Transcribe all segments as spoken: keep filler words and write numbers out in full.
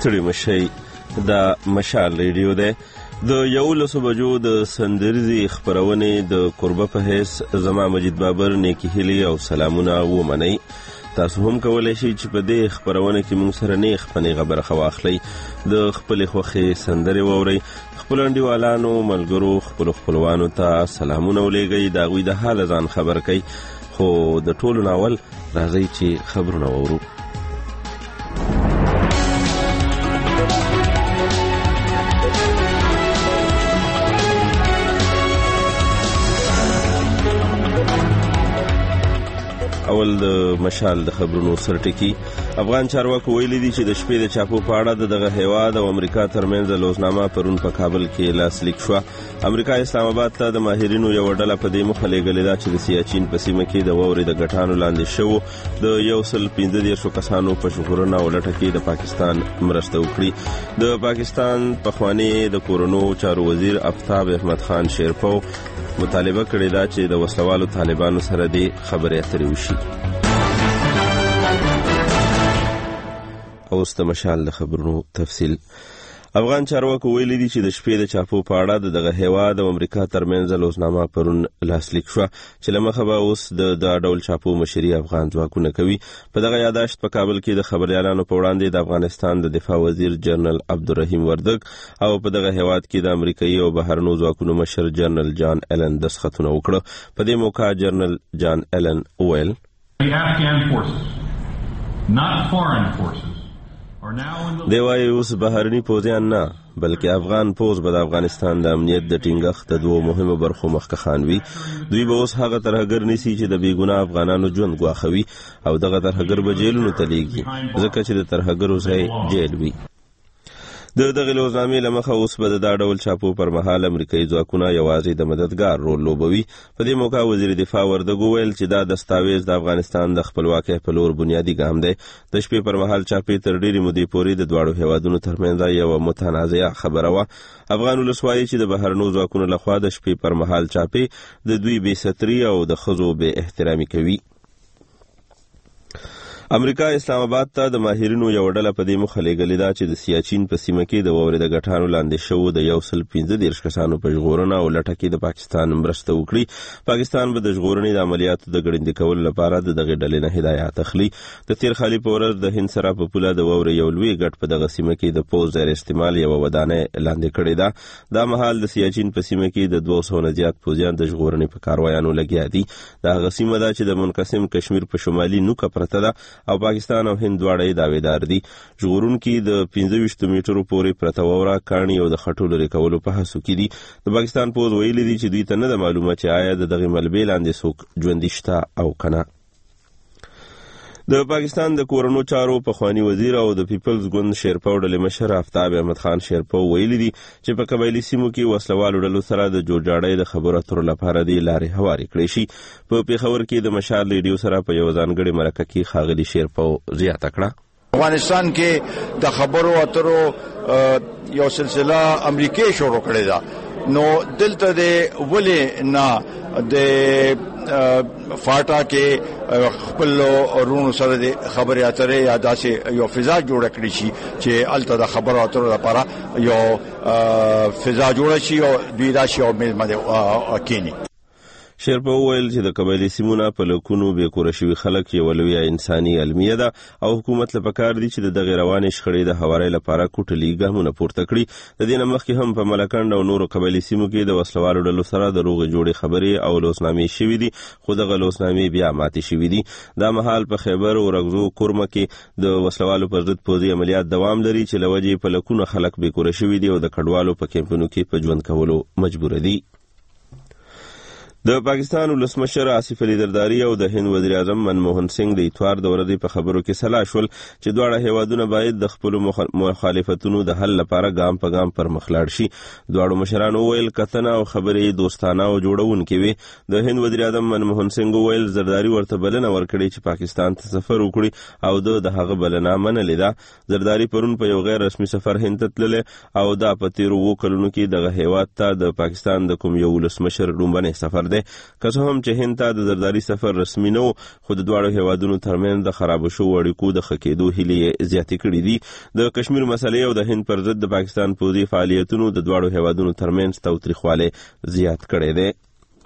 ستړي مشئ. دا مشال ریډیو دی. د یولسو بجو د سندریزي خپرونې د قربه په حیث زما مجید بابر نیکی هیلي او سلامونه ومنئ. تاسو هم کولی شئ چې په دې خپرونه کې موږ سره نیغ په نیغه برخه واخلئ، د خپلې خوښې سندرې واورئ، خپلو انډیوالانو ملګرو خپلو خپلوانو ته سلامونه ولیږئ، د هغوی د حاله ځان خبر کئ. خو د ټولو ناول راځئ چې خبرونه واورو. اول د مشال د خبرونو سرټکی. افغان چارواکو ویلي دي چې د شپې د چاپو په اړه د دغه هیواد او امریکا ترمنځ لوزنامه پرون په کابل کې لاسلیک شوه. امریکا اسلام آباد ته د ماهرینو یو ډله په دې موخه لېږلې ده چې د سیاچین په سیمه کې د واورې د ګټانو لاندې شوو د یو سل پنځه دېرشو کسانو په ژغورنه او لټه کې د پاکستان مرسته وکړي. د پاکستان پخوانی د کورونو چارو وزیر آفتاب احمد خان شیرپو مطالبه کړې ده چې د وسلوالو طالبانو سره دې خبرې اترې وشي. اوس د مشال د خبرونو تفصیل. افغان چارواکو ویلي دي چې د شپې د چاپو په اړه د دغه هیواد او امریکا ترمنځ لوزنامه پرون لاسلیک شوه چې له مخه به اوس د دا ډول چاپو مشري افغان ځواکونه کوي. په دغه یاداشت په کابل کې د خبریالانو په وړاندې د افغانستان د دفاع وزیر جنرال عبدالرحیم وردګ او په دغه هیواد کې د امریکایي او بهرنیو ځواکونو مشر جنرال جان ایلن دستخطونه وکړه. په دې موقع جنرال جان ایلن وویل دی وایي اوس بهرني پوځیان نه بلکې افغان پوځ به د افغانستان د امنیت د ټینګښت د دوو مهمو برخو مخکښان وي. دوی به اوس هغه ترهګر نیسي چې د بېګناه افغانانو ژوند ګواښوي او دغه ترهګر به جیلونو ته لیږي ځکه چې د ترهګرو ځای جیل وي. د دغه لوزنامې له مخه اوس به د دا ډول چاپو پر مهال امریکایي ځواکونه یوازې د مددګار رول لوبوي. په دې موقع وزیر دفاع وردګ وویل چې دا دستاویز د افغانستان د خپلواکۍ په لور بنیادي ګام دی. د شپې پر مهال چاپې تر ډېرې مودې پورې د دواړو هیوادونو ترمنځ یوه متنازعه خبره وه. افغان ولس وایي چې د بهرنیو ځواکونو لخوا د شپې پر مهال چاپې د دوی بې ستري او د ښځو بې احترامي کوي. امریکا اسلام آباد ته د ماهرینو یو ډله په دې موخه لېږلې ده چې د سیاچین په سیمه کې د واورې د ګټانو لاندې شوو د یو سل پنځه دېرش کسانو په ژغورنه او لټه کې د پاکستان مرسته وکړي. پاکستان به د ژغورنې د عملیاتو د ګړندي کولو لپاره د دغې ډلې نه هدایات اخلي. د تیر خالي په ورځ د هند سره په پوله د واورې یو لوی ګټ په دغه سیمه کې د پوځ زیر استعمال یوه ودانۍ لاندې کړې ده. دا مهال د سیاچین په سیمه کې د دوه سوه نه زیات پوځیان د ژغورنې په کاروایانو لګیا دي. دا هغه سیمه ده چې د منقسم کشمیر په شمالي نوکه پرته ده او پاکستان او هند دواړه دعویدار دي. ژغورونکي د پنځه ویشت میټرو پورې پرته واوره کاڼي او د خټو لرې کولو په هڅو کې دي. د پاکستان پوځ ویلي دي چې دوی ته نه ده معلومه چې آیا د دغې ملبې لاندې څوک ژوندي شته او که نه. د پاکستان د کورونو چارو پخوانی وزیر او د پیپلز ګوند شیرپو ډلې مشر آفتاب احمد خان شیرپو ویلي دي چې په قبایلي سیمو کې وسلوالو ډلو سره د جوړجاړۍ د خبرو اترو لپاره دې لارې هوارې کړې شي. په پېښور کې د مشال ریډیو سره په یو ځانګړې مرکه کې ښاغلي شیرپو زیاته کړه. افغانستان کې د خبرو اترو یو سلسله امریکای شروع کړې ده، نو دلته د ولې نه د فاټا کې خپل ورونو سره د خبرې اترې یا داسې یو فضا جوړه کړې شي چې الته د خبرو اترو لپاره یو فضا جوړه شي او دوی راشي او میز باندې کینی. شیرپو وویل چې د قبایلي سیمونه په لکونو بې کوره شوي خلک یوه لویه انساني المیه ده او حکومت له پکار دي چې د دغې روانې شخړې د هوارۍ لپاره کوټلي ګامونه پورته کړي. د دې نه مخکې هم په ملکنډ او نورو قبایلي سیمو کې د وسلوالو ډلو سره د روغې جوړې خبرې او لوسنامې شوي دي، خو دغه لوسنامې بیا ماتې شوي دي. دا مهال په خیبر ورغزو کورمه کې د وسلوالو پر ضد پوځي عملیات دوام لري چې له وجې په لکونه خلک بې کوره شوي دي او د کډوالو په کیمپونو کې په ژوند کولو مجبوره دي. د پاکستان ولسمشر آصف علي زرداري او د هند وزیر اعظم منموهن سنگ د اتوار د ورځې په خبرو کې سلا شول چې دواړه هیوادونه باید د خپلو مخالفتونو د حل لپاره ګام په ګام پر مخ لاړ شي. دواړو مشرانو وویل کتنه او خبرې دوستانه او جوړونکې وي. د هند وزیر اعظم منموهن سنگ وویل زرداري ورته بلنه ورکړې چې پاکستان ته سفر وکړي او د هغه بلنه منلې ده. زرداري پرون په یو غیر رسمي سفر هند ته تللی او دا په تیرو اووه کلونو کې دغه هیواد ته د پاکستان د کوم یو ولسمشر لومړنی سفر دی. که څه هم چې هند ته د زرداري سفر رسمي نه و، خو د دواړو هیوادونو ترمنځ د خرابو شوو اړیکو د ښه کېدو هیلې زیاتې کړې دي. د کشمیر مسلې او د هند پر ضد د پاکستان پوځي فعالیتونو د دواړو هیوادونو ترمنځ تاوتریخوالی زیات کړی دی.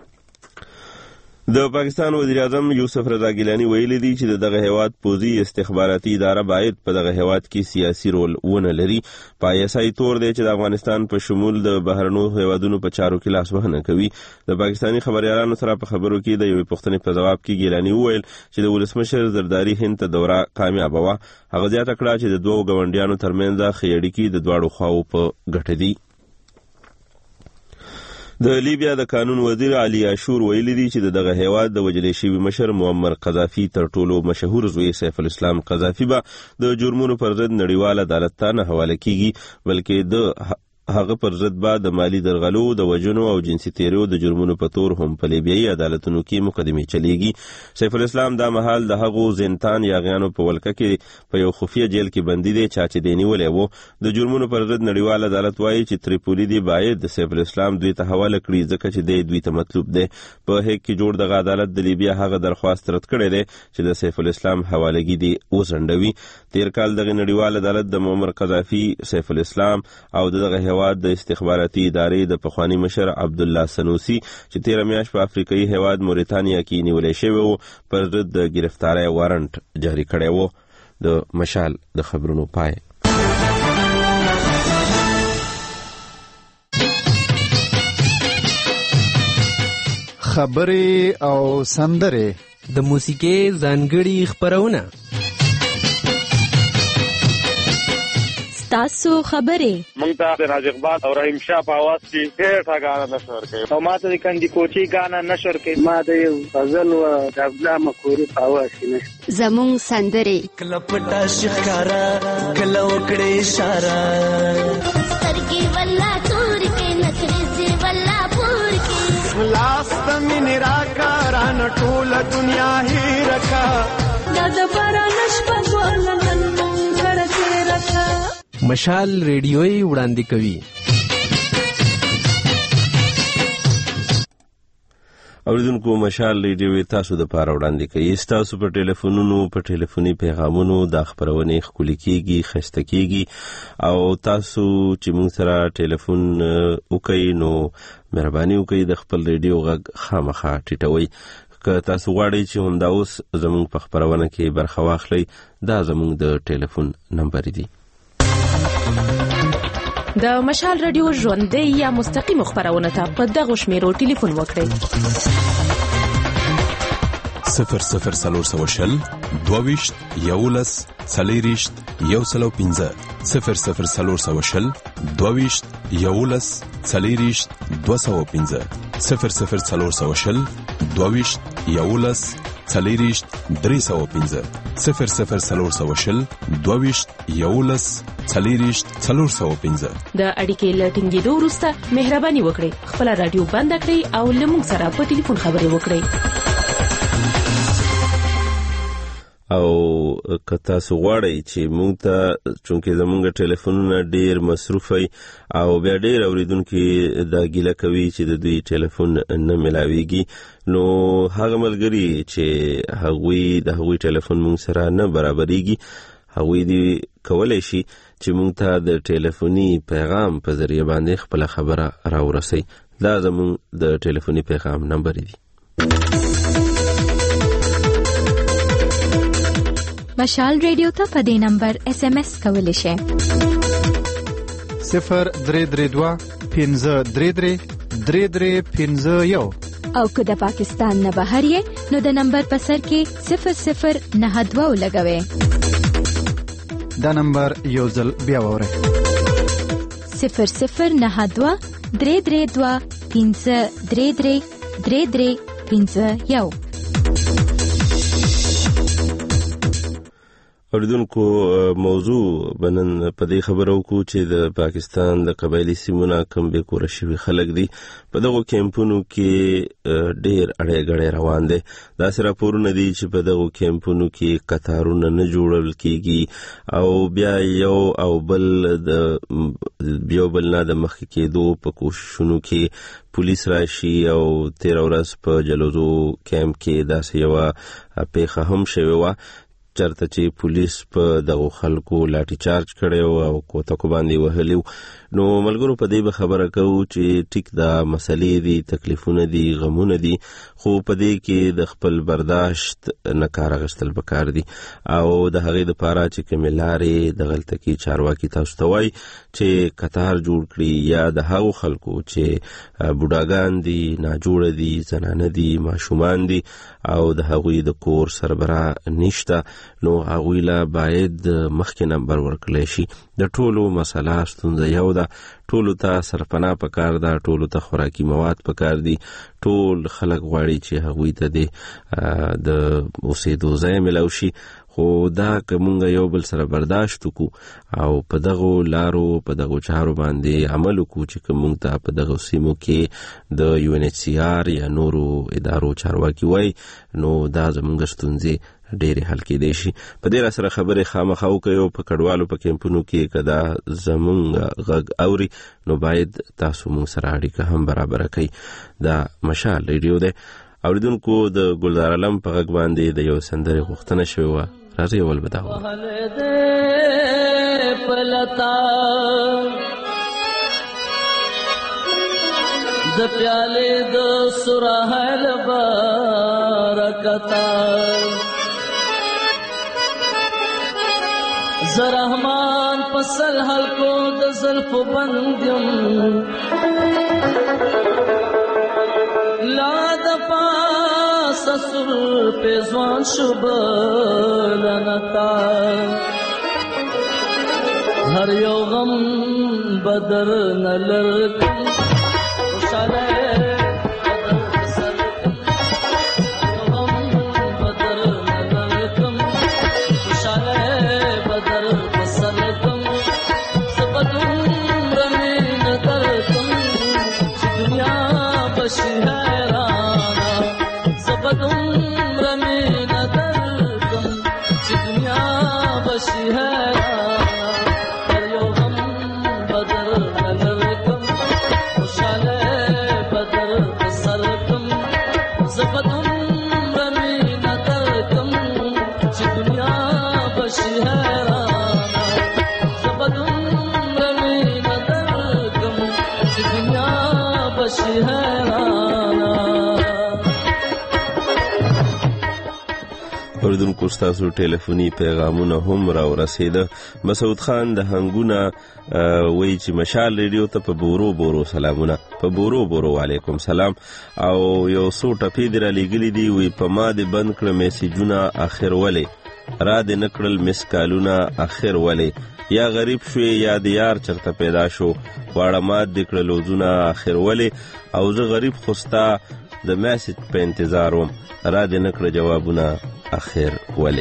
د پاکستان وزیر اعظم یوسف رضا ګیلانی ویلي دي چې دغه هیواد پوځي استخباراتي اداره باید په دغه هیواد کې سیاسي رول ونه لري. په آی ایس آی تور دی چې د افغانستان په شمول د بهرنیو هیوادونو په چارو کې لاسوهنه کوي. د پاکستاني خبريالانو سره په خبرو کې د یوې پوښتنې په ځواب کې ګیلانی وویل چې د ولسمشر زرداری هند ته دوره کامیابه وه. هغه زیاته کړه چې د دوو ګاونډیانو ترمنځ ښې اړیکې د دواړو خواو په ګټه دي. د لیبیا د قانون وزیر علي عاشور ویلي دي چې دغه هیواد د وجلې شوي مشر معمر قذافي تر ټولو مشهور زوی سیف الاسلام قذافي به د جرمونو پر ضد نړیوال عدالت ته نه حواله کیږي، بلکې د هغه پر ضد به د مالی درغلو، د وژنو او جنسي تیریو د جرمونو په تور هم په لیبیایي عدالتونو کې مقدمې چلیږي. سیف الاسلام دا مهال د هغو زندان یاغیانو په ولکه کې په یو خفیه جیل کې بندي دی چا چې دی نیولی و. د جرمونو پر ضد نړیوال عدالت وایي چې تریپولي دی باید د سیف الاسلام دوی ته حواله کړي ځکه چې دی دوی ته مطلوب دی. په هیګ کې جوړ دغه عدالت د لیبیا هغه درخواست رد کړی دی چې د سیف الاسلام حوالګي دی وځنډوي. تیر کال دغه نړیوال عدالت د معمر قذافي، سیف الاسلام او دغه هیواد د استخباراتي ادارې د پخوانی مشر عبدالله سنوسی چې تیر میاشت په افریقایي هیواد موریتانیا کې نیولې شوی و پر ضد د گرفتارۍ وارنټ جاری کړی و. د مشال د خبرونو پای. خبرې او سندرې د موسیقۍ ځانګړي خبرونه تاسو خبرې مونږ ته د راج اقبال او رحیم شاه په आवाज کې ډېر غانا نشور کوي او ماته د کندي کوچي غانا نشور کوي. ما د یو غزل او د ابلا مکوري په आवाज کې نشته. زموږ سندرې کله پټا شکارا کله وکړې اشاره سترګې ولا تور کې نخرې ولا پور کې لاس تمن راکاران ټول دنیا هی رکا د بارانش په ولنن مونږ غړې رکا. مشال ریډیوي وړاندې کوي. اوریدونکو مشال ریډیوي تاسو د پاره وړاندې کوي. تاسو په ټلیفونونو په ټلیفوني پیغامونو د خبرونه خولي کیږي، خسته کیږي او تاسو چې موږ سره ټلیفون وکړئ نو مهرباني وکړئ د خپل ریډیو غږ خامخا ټیټوي. که تاسو غواړئ چې همدا اوس زموږ په خبرونه کې برخه واخلئ دا زموږ د ټلیفون نمبر دی. د مشال رادیو ژوندۍ یا مستقیم خبرونه ته په دغه شمیرو ټلیفون وکړئ. صفر صفر سلور سوشل دوویشت یولس څلېرویشت یو سلو پنځه صفر صفر سلور سوشل دوویشت یولس څلېرویشت دوه سوه پنځه صفر صفر سلور سوشل دوویشت یولس څلېرویشت درې سوه پنځه صفر صفر سلور سوشل دوویشت یولس څلېرویشت څلور سوه پنځه. د اړیکې له ټینګېدو وروسته مهرباني وکړئ خپله راډیو بنده کړئ او له موږ سره په ټلیفون خبرې وکړئ. او که تاسو غواړئ چې موږ ته چونکې زموږ ټلیفونونه ډیر مصروف وي او بیا ډیر اوریدونکي دا ګیله کوي چې د دوی ټلیفون نه ملاویږي نو هغه ملګري چې هغوی د هغوی ټلیفون موږ سره نه برابرېږي هغوی دې کولی شي چې موږ ته د ټلیفوني پیغام په ذریعه باندې خپله خبره راورسوي. دا زموږ د ټلیفوني پیغام نمبر دی. مشال ریډیو ته په دې نمبر اس ام اس کولی شئ. صفر درې درې دوه پنځه درې درې درې درې پنځه یو. او که د پاکستان نه بهر یې نو د نمبر په سر کې صفر صفر نه دوه ولګوئ. دا نمبر یو ځل بیا واورئ. صفر صفر نه دوه درې درې دوه پنځه درې درې درې درې پنځه یو. اوریدونکو موضوع بنن په دې خبرو کو چې د پاکستان د قبایلی سیمونو کم به کور شوی خلک دي په دغه کیمپونو کې ډېر اړې غړې روان دي. دا سره پورونه دي چې په دغه کیمپونو کې قطارونه نه جوړل کیږي او بیا یو او بل د بیا بل نه د مخ کېدو په کوششونو کې پولیس راشي او تیر ورځ په جلوزو کیمپ کې داسې یو پیښه هم شوې و چرته چې پولیس په دغه خلکو لاټي چارج کړي او کوته کو باندې وهلیو. نو ملګرو په دې به خبره کوو چې ټیک دا مسلې دي، تکلیفونه دي، غمونه دي، خو په دې کې د خپل برداشت نه کار اخیستل پکار دي او د هغې دپاره چې کومې لارې د غلطکي چارواکي تاسو ته وایي چې قطار جوړ کړي یا د هغو خلکو چې بوډاګان دي، ناجوړه دي، زنانه دي، ماشومان دي او د هغوی د کور سربراه نشته، نو هغوی لا باید مخکې نمبر ورکړلی شي. د ټولو مسله ستونزه یو ده، ټولو ته سرپناه پکار ده، ټولو ته خوراکي مواد پکار دي، ټول خلک غواړي چې هغوی ته د اوسېدو ځای میلاو شي. خو دا که مونږ یو بل سره برداشت وکړو او په دغو لارو په دغو چارو باندې عمل وکړو چې که مونږ ته په دغو سیمو کې د یو ان ایچ سی آر یا نورو ادارو چارواکي وای، نو دا زمونږ ستونزې ډېرې حل کېدای شي. په دې را سره خبرې خامخا وکړئ او په کډوالو په کیمپونو کې که دا زمونږ غږ اوري نو باید تاسو مونږ سره اړیکه هم برابره کوي. دا مشال ریډیو دی. اوریدونکو د ګلزار علم په غږ باندې د یو سندرې غوښتنه شوې وه، راځئ اول به دا وو. د پیالې د سرحل برکتا زرحمان پسل حلقو د زلف بندیم لا د پاس سر پیزوان شبلنتا هر یو غم بدر نلرکم خوشاله اوریدونکو ستاسو ټلیفوني پیغامونه هم را ورسېده. مسعود خان د هنګونه وایي چې مشال ریډیو ته په بورو بورو سلامونه. په بورو بورو وعلیکم سلام. او یو څو ټپې دې را لیږلي دي، وایي په ما دې بند کړه میسیجونه اخر ولې، را دې نه کړل مس کالونه اخر ولې، یا غریب شوې یا د یار چرته پیدا شو، واړه مات دې کړه لوزونه اخر ولې، او زه غریب خو ستا د میسیج په انتظار وم، را دې نه کړه جوابونه اخر ولې.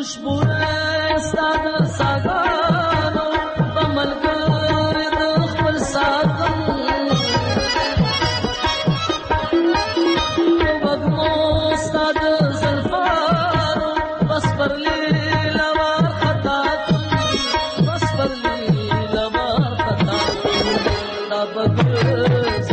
خوشبوې ستا د ساګانو په ملګري د خپل ساتم په وږمو ستا د زلفانو بس پرلي لوار خطا کم بس پرلي لوار خطا کم دا بګر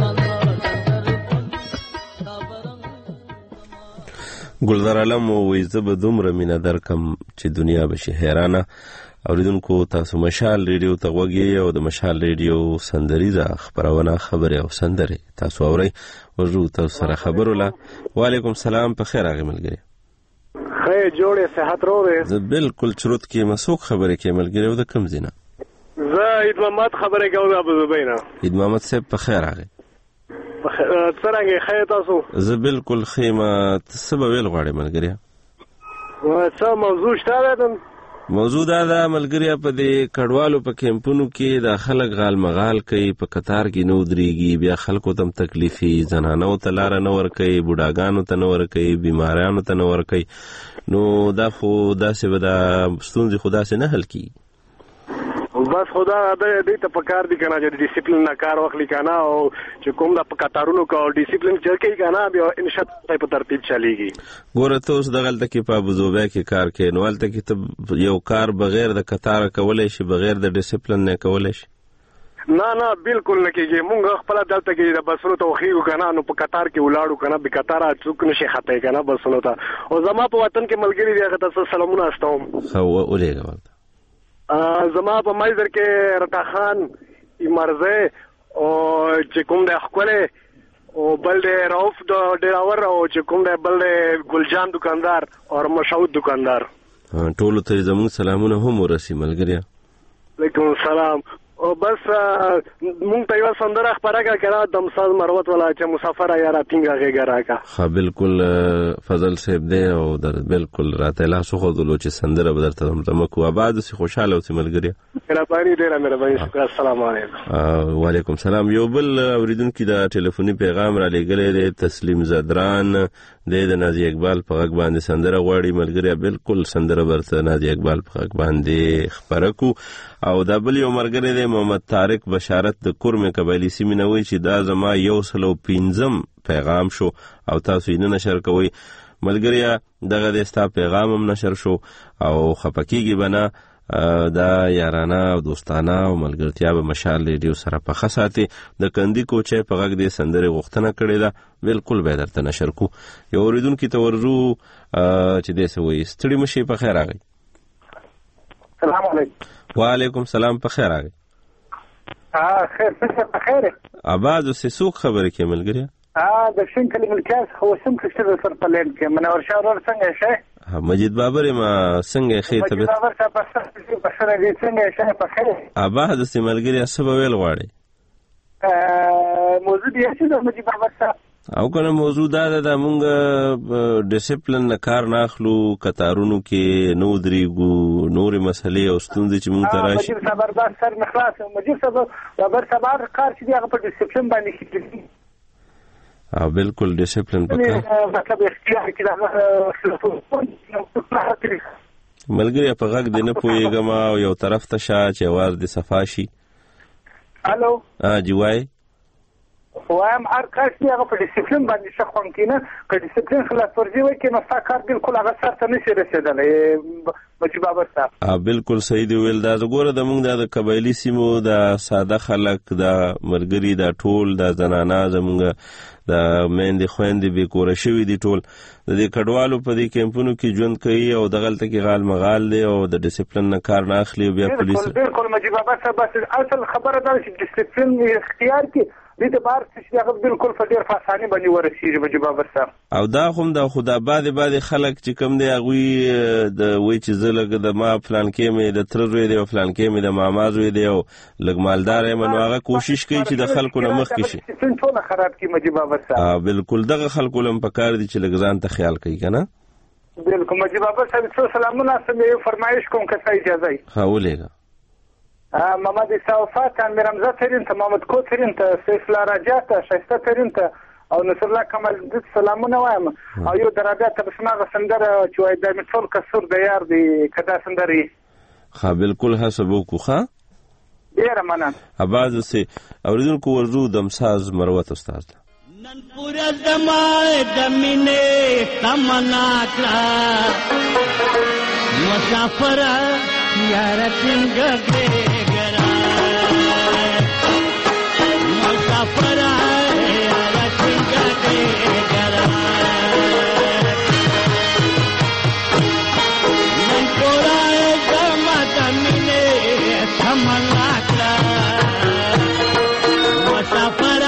ګلزار عالم وایي زه به دومره مینه درکم چې دنیا به شي حیرانه. اوریدونکو تاسو مشال ریډیو ته غوږ یې او د مشال ریډیو سندریزه خپرونه خبرې او سندرې تاسو اورئ. ورځو تاسو سره خبرو له وعلیکم سلام په خیر راغی ملګری. خیر جوړې صحت روغې. زه بالکل چروت کې مسوک خبرې کې ملګری او د کم زینه زه عید محمد خبرې کوم ابو زبینا. عید محمد صاحب په خیر راغی. څنګه خیر تاسو؟ زه بالکل خیمه څه به ویل غواړې ملګری؟ څه موضوع شته ده؟ موضوع دا ده ملګری په دې کډوالو په کیمپونو کې د خلک غال مغال کوي په قطار کې نه ودرېږي بیا خلکو ته تکلیفي زنانو ته لاره نه ورکوي بوډاګانو ته نه ورکوي بیماریانو ته نه ورکوي نو دا خو داسې به دا ستونزې خو داسې نه حل کېږي. بس خدا دې ته پکار دي کنه چې ډیسپلین نه کار واخلي کنه او چې کوم د قطارونو کو ډیسپلین چې کوي کنه بیا ان شاء الله په ترتیب چلیږي. ګوره ته اوس دغلته کې په ابوظبي کې کار کوي نو هلته کې ته یو کار بغیر د قطار کولی شي بغیر د ډیسپلین نه کولی شي؟ نه نه بالکل نه کېږي. مونږ خپل دلته کې د بسونو توخیو کنه نو په قطار کې ولاړو کنه به قطار څوک نشي خطای کنه بسونو ته او زما په وطن کې ملګری دی هغه تاسو سلامونه استوم. خو ولېګه ولته زما په مایزر کې رتا خان مرزه او چې کوم د خپله او بل د رؤف د ډراور او چې کوم د بل د ګلجان دکاندار او مشهود دکاندار ټول ته زموږ سلامونه هم ورسي ملګری. وعلیکم السلام. او بس مونږ ته یو سندره خبره کړه د مساز مروت ولا چې مسافر یا راتینګه غېګه راکا. ها بالکل فضل صاحب دی او در بالکل راته لا سو خو دلو چې سندره بدر ته تم کو آباد سي خوشاله او ملګری. مهرباني ډیره مهرباني شکر. السلام علیکم. وعلیکم السلام. یو بل اوریدونکو د ټلیفوني پیغام را لګلې دی تسلیم زدران د نازي اقبال په غږ باندې سندره غواړي ملګری. بالکل سندره ورته نازي اقبال په غږ باندې خبره کو او دا بل یو مرګره دی محمد طارق بشارت د کورمه قبایلی سیمه نوې چې دا زما یو سلو پنځم پیغام شو او تاسو یې نه نشر کوئ ملګری. دغه د ستا پیغام هم نشر شو او خپکیږي بنا دا یارانه او دوستانه او ملګرتیا به مشال ریډیو سره په خاصه د کندی کوچې په غږ د سندره غوښتنه کړې ده بالکل به درته نشر کو. یو اوریدونکو ته ورزو چې دې سوې ستړي مشي په خیر راغی. السلام علیکم. وعلیکم السلام په خیر راغی. ها خیر څه په خیر. اباظ سه سوق خبره کې ملګری. ها د شین کلی ملکاس خو سم کښته سر پلان کې منور شاه ور څنګه شه؟ مجید بابر ما څنګه خې ته مجید بابر صاحب په سره دې څنګه شه په خیر. اباظ سه ملګری سبا ویل غواړي. ا موضوع دې څه د مجید بابر صاحب او کنه موضوع دا ده مونږ ډیسپلین نه کار نه اخلو قطارونو کې نو درېګو نورې مسلې او ستونزې چې مونږ ته راشي. مجید صبر بس سر نخلاص مجید صبر صبر صبر کار چې هغه په ډیسپلین باندې کیږي. او بالکل ډیسپلین پکې مطلب اختیار کې دا ملګری په غږ دې نه پوهېږم او یو طرف ته شه چې اواز دې صفا شي. الو ها جی وای وایم هر کار چې هغه په ډیسپلین باندې شخوان کینه که ډیسپلین خلاف ورزي وکړي نو ستا کار بالکل هغه سر ته نشي رسېدلی مجید بابر صاحب. بالکل صحیح دی ویل. دا ګوره د موږ د قبایلي سیمو د ساده خلک د مرګري د ټول د زنانه زموږ د میندې خویندې بې کوره شوي دي ټول د دې کډوالو په دې کیمپونو کې ژوند کوي او دغلته کې غال مغال دی او د ډیسپلین نه کار نه اخلي بیا پولیس. بالکل مجید بابر صاحب اصل خبره دا چې ډیسپلین اختیار کې دې ته بار چې هغه بالکل په ډېر فاساني باندې ورسیږي مجید بابر صاحب. او دا هم د خدا بعد بعد خلک چې کم دی هغه د وای چې زلګ د ما پلان کې مې د تر زوی دی او پلان کې مې د ماما زوی دی او لګ مالدار یې منو هغه کوشش کوي چې د خلکو نه مخ کې شي. ټول خراب کی مجید بابر صاحب. بالکل دغه خلکو لم پکار دي چې لګ ځان ته خیال کوي کنه. بالکل مجید بابر صاحب سلامونه سم یو فرمایش کوم که اجازه ای. ها ولېګا محمد صوفات امیر حمزه ترین ته محمد کو ترین ته سیف الله راجات شایسته ترین ته او نصر الله کمال د سلامونه وایم او یو درابیا تبسمه سندره چې وای د مسول کسر د یار دی کدا سندري ها بالکل حسب وکخه ډیر مننه اباز سي اوریدونکو ورزو دمساز مروت استاد نن پورا زمای دمینه تمنا کړه مسافر یار څنګه ګرا مسافر یار څنګه ګرا نن پورا زمای دمینه تمنا کړه مسافر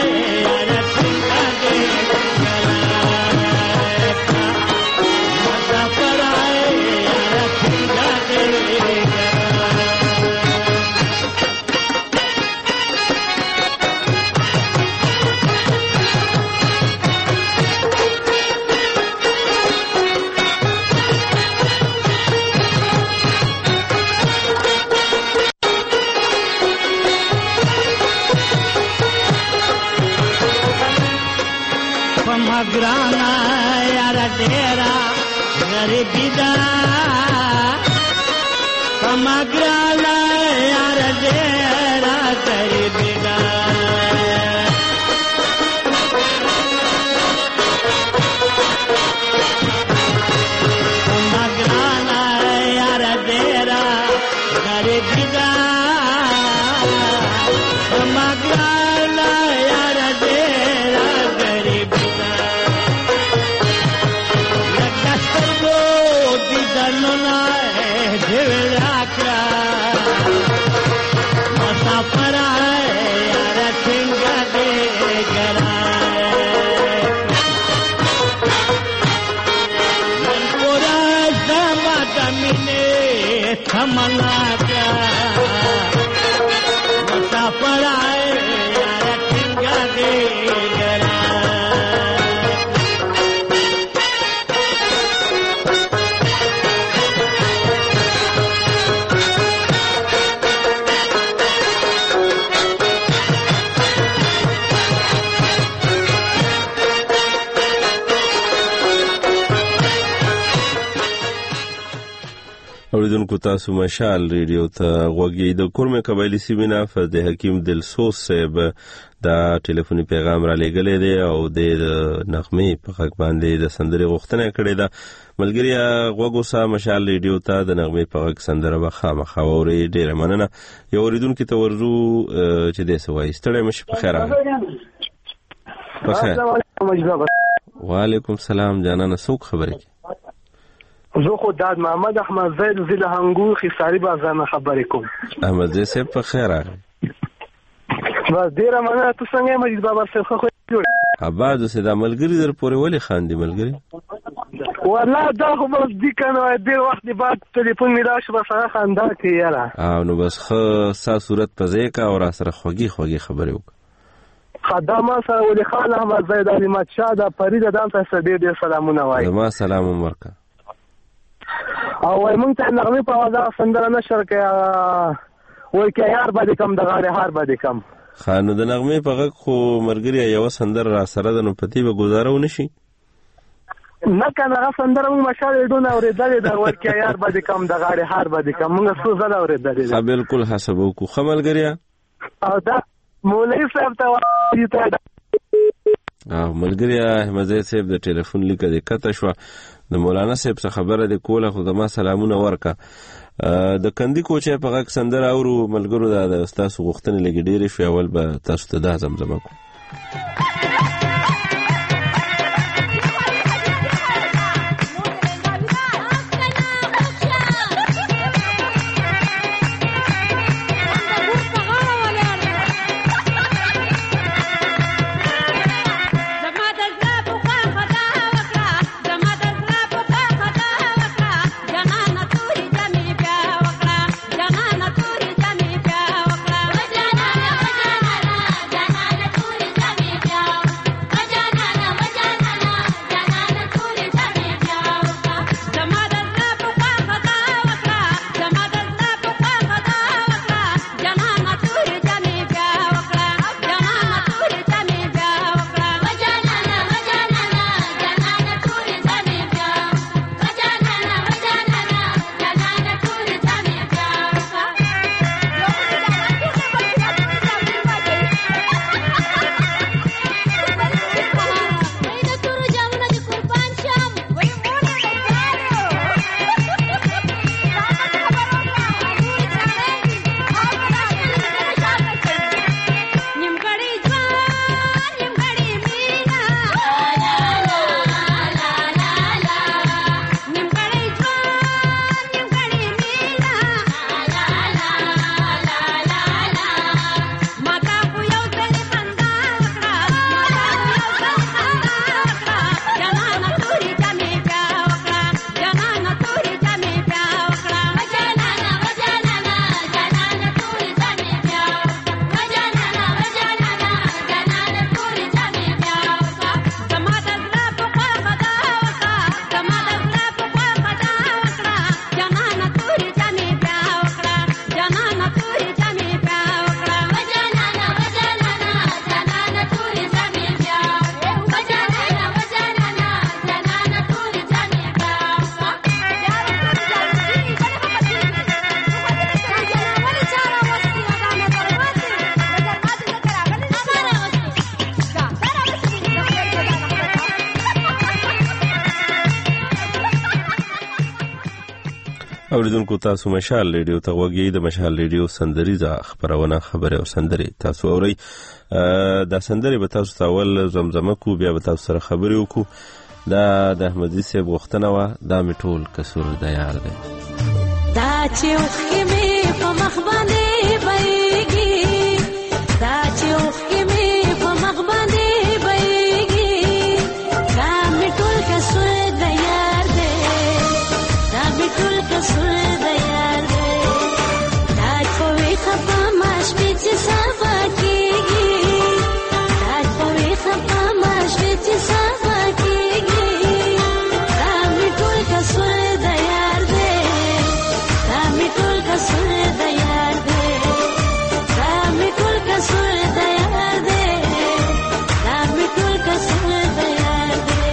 graana yara dera garibi da kamagrana yara dera garibi da kamagrana yara dera garibi da kamagrana yara dera garibi da مسافر یار څنګه دې ګرا نن پورا زما دمینه تمنا کړه مسافر یار څنګه دې ګرا اوریدونکو تاسو مشال ریډیو ته غوږی د کورمه قبایلی سیمه نه د حکیم دلسوز صاحب دا ټلیفوني پیغام را لګلې دی او د نغمه په حق باندې د سندري غوښتنه کړې ده ملګری غوږو سا مشال ریډیو ته د نغمه په حق سندره وخامه خوري ډیره مننه یو اوریدونکو ته ورزو چې د سوای ستړی مشه په خیر په خیر وعلیکم السلام جانانه څوک خبرې زه خو داد محمد احمد زید زله هنګو خساری بازار نه خبرې کوم احمد زید صاحب په خیر راغلی بس ډیره مننه تاسو څنګه مجید بابا صاحب خو جوړ اباد سه د ملګری در پورې ولی خاندي ملګری والله دا خو بس دي کنه ډیر وخت بعد ټلیفون می راشه بس هغه خندا کوي یاره او نو بس خو سا صورت پځې کا او سره خوږی خوږی خبرې وک خدامه سره ولي خان احمد زید علي مچا دا فرید دام ته ډیر ډیر سلامونه وای ما سلام ورکا او وای مونږ ته نغمه په وازه سندره نشر کې وای کې یار باندې کم د غاړه هار باندې کم خانو د نغمه په غږ خو مرګري یو سندره را سره د نو پتی به گزارو نشي نه کنه هغه سندره مونږ مشال دونه اورېدلې دا وای کې یار باندې کم د غاړه هار باندې کم مونږ څو ځله اورېدلې ها بالکل حسابو کو خملګریا او دا مولوی صاحب ته وایي ته او ملګري احمد صاحب د ټلیفون لیک د کته شو د مولانا صاحب څخه خبره د کوله خو د ما سلامونه ورکا د کندی کوچه په غږ سندره اورو ملګرو د استاد غوښتنې لګی ډېر شو اول به تاسو ته د زمزمه کو جانا اوریدونکو تاسو مشال ریډیو ته وګورئ. د مشال ریډیو سندریزه خبرونه خبره او سندري تاسو اورئ. دا سندري به تاسو تاول زمزمه کو بیا به تاسو سره خبرې وکړو. دا د احمدي صاحب غوښتنه وه. دا مې ټول کسور د یار دی. دا چې اوښکې مې په مخ باندې بهیږي، دا چې اوښکې مې په مخ باندې بهیږي، دا مې ټول کسور د یار دی، دا مې ټول کسور د یار دی. دا په وی خفه ما شپې چې صفا کېږي، دا په وی خفه ما شپې چې صفا کېږي، دا مې ټول کسور د یار دی، دا مې ټول کسور د یار دی، دا مې ټول کسور د یار دی، دا مې ټول کسور د یار دی.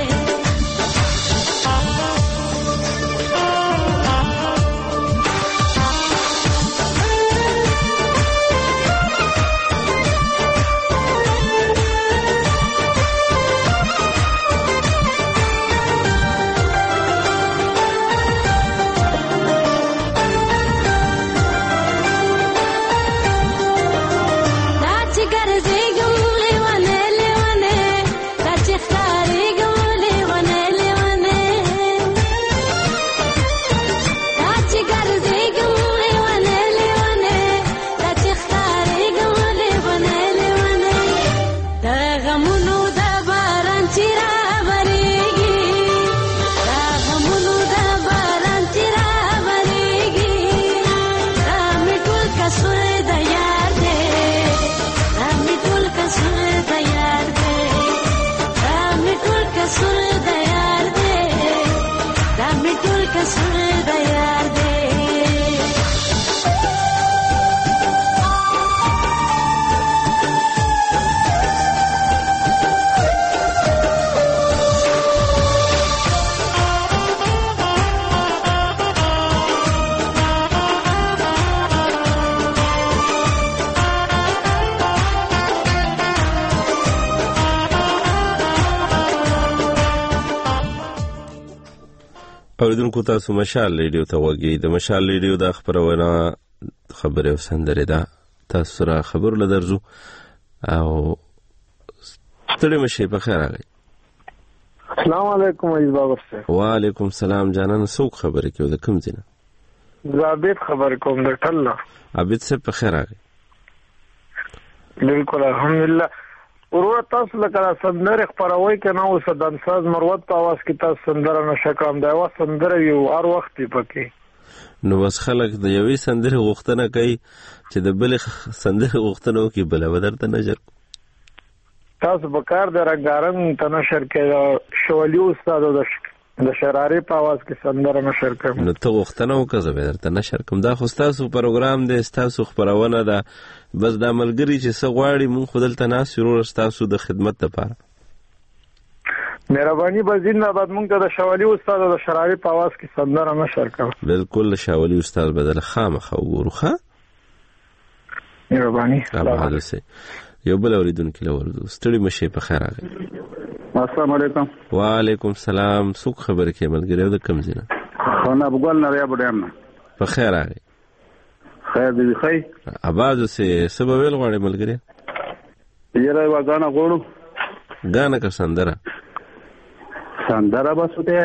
اوریدونکو تاسو مشال ریډیو ته وګورئ. د مشال ریډیو د خبرونه خبره او سندره ده. تاسو سره خبر لدرځو او ستړي مشه په خیر راغی. السلام علیکم عزیز بابا صاحب. وعلیکم السلام جانان. څوک خبرې کوي؟ د کوم ځای نه؟ زابط خبر کوم د ټله. عابد صاحب په خیر راغی. بالکل الحمدلله. ورور تاسو لکه سندره خبروي کنه او صدمساز مروت په आवाज کې تاسو سندره نشه کوم دا و سندره یو هر وخت پکې. نو بس خلک د یوې سندره غوښتنه کوي چې د بل سندره غوښتنه وکي بل ودرته نظر تاسو په کار د رنگارنګ تنشر کې شوالی استاد د د شراري په आवाज کې سندره نشر کوم. نو ته غوښتنه وکړه زه درته نشر کوم. دا خو تاسو پروګرام دی، تاسو خبرونه ده. بس دا ملګری چې څه غواړي مونږ خودل تناس ضرور تاسو د خدمت لپاره. مهرباني به زنده‌باد. مونږ ته د شوالی استاد د شراري په आवाज کې سندره نشر کوم. بالکل شوالی استاد بدل خامخ وګورو. ښه مهرباني. الله سي یو بل اوریدونکو لورځو. ستړي مشه په خیر راغی. السلام علیکم. وعلیکم السلام. څوک خبرې کوي ملګری د کوم ځای نه؟ خانه ابوګل نه یا بډام نه. په خیر راغی. خیر دې خیر. اباظو سه سبب ویل غواړي ملګری؟ یره وګانا غوړو. غانا کا سندره. سندره بسوته.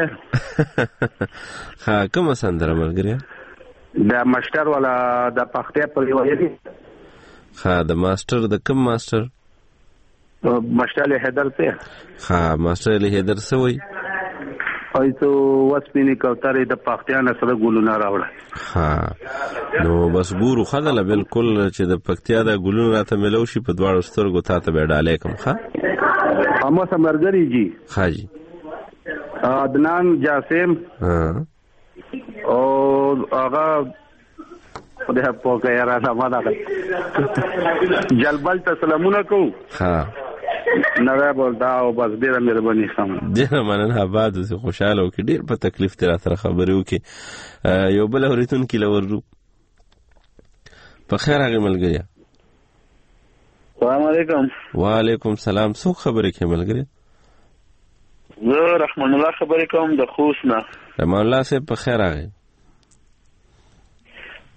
ها کوم سندره ملګری؟ د ماستر ولا د پختې په ویلي. ها د ماستر د کوم ماستر؟ ماستر له حیدر ته. ها ماستر له حیدر سوی. ایتو وسپینی کوترې د پختیان سره ګلونه راوړل. ها نو بس ګورو خدله بالکل چې د پکتیا د ګلونه راته ملو شي په دواړو سترګو ته به ډالې کوم. ها اما سمرګری جی. ها جی. عدنان جاسم. ها او هغه خدای په کې را نه ماده جلبل تسلمونه کو. ها نه بولدا او بس ډیره مهرباني سم. ډیره مننه. آباد اوسې خوشاله او کې ډیر په تکلیف تر سره خبرې وکي. یو بل اوریتون کې لورو. په خیر راغی ملګری. السلام علیکم. وعلیکم السلام. څوک خبرې کوي ملګری؟ زه رحمان الله خبرې کوم د خوست نه. رحمان الله صاحب په خیر راغی.